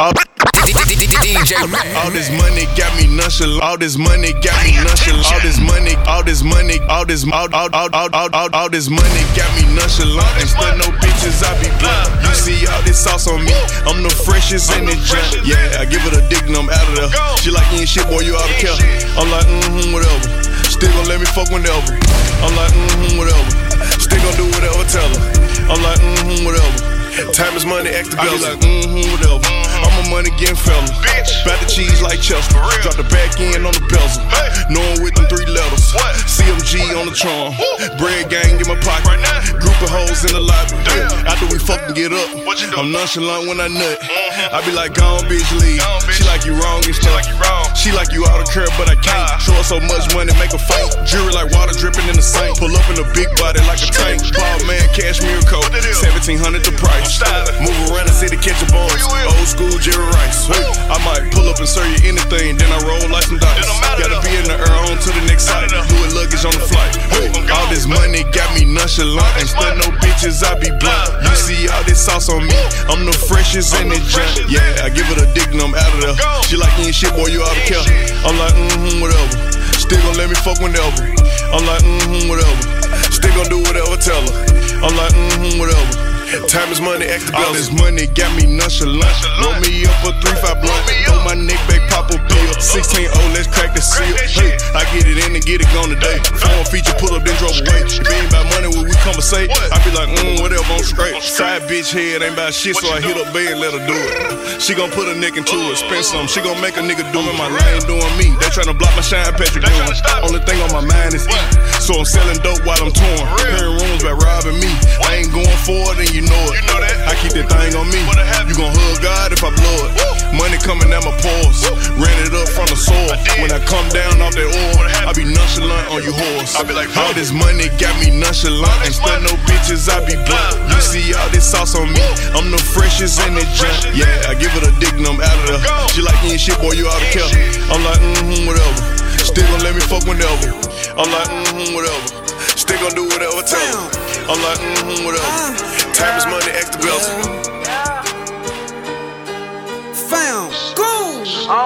DJ all this money got me nonchalant. All this money got me nonchalant. All this money got me nonchalant. And still no bitches, I be blunt. You see all this sauce on me, I'm the freshest in the junk. Yeah, I give it a dick and I'm out of there. She like, you ain't shit, boy, you out of care. I'm like, whatever. Still gon' let me fuck whenever. I'm like, whatever. Still gon' do whatever, tell her. I'm like, whatever. Time is money, act the bell. I be like, whatever. I'm a money getting fella. Bout the cheese like Chester. Drop the back end on the bezel. Knowing with them 3 letters. CMG on the charm. Bread gang in my pocket. Group of hoes in the lobby. After we fucking get up, I'm nonchalant when I nut. I be like, gone bitch, leave. She like you wrong and stuff. She like you out of curve, but I can't. Show her so much money, make her faint. Jewelry like water dripping in the sink. Pull up in a big body like a tank. Ball man, cashmere coat. 1700 the price. Move around the city, catch a boys. Old school Jerry Rice. I might pull up and serve you anything, then I roll like some dice. Gotta be in the air on to the next site. Doing luggage on the flight. All this money got me nonchalant. And still no bitches, I be blunt. You see all this sauce on me, I'm the freshest in the junk. Yeah, I give it a dick and I'm out of there. She like, you ain't shit, boy, you out of care. I'm like, whatever. Still gon' let me fuck whenever. I'm like, whatever. Still gon' do whatever, tell her. I'm like, whatever. Time is money, act the bell. All this money got me nonchalant. Roll me up a 3-5 blunt. Throw my neck back, pop a pill. 16 let's crack the seal. Hey, I get it in and get it gone today. Phone feature, pull up, then drove away. If it ain't about money, when we conversate, I be like, whatever, I'm straight. Side bitch head ain't about shit, so I hit up Bay and let her do it. She gon' put a neck into it, spend some. She gon' make a nigga do it. My lane doing me. They tryna block my shine, Patrick doing. Only thing on my mind is eat. So I'm selling dope while I'm torn. Hearing rumors about robbing me. I ain't going for it and you know it. I keep that thing on me. You gon' hug God if I blow it. Money coming out my pores. Ran it up from the soil. When I come down off that oil, I be nonchalant on you whores. All this money got me nonchalant. And still no bitches, I be blunt. You see all this sauce on me, I'm the freshest in the junk. Yeah, I give it a dick and I'm out of there. She like, you ain't shit, boy, you out of care. I'm like, whatever. Still gon' let me fuck whenever. I'm like, whatever. Still gon' do whatever, tell her. I'm like, whatever. Time is money, act the belt.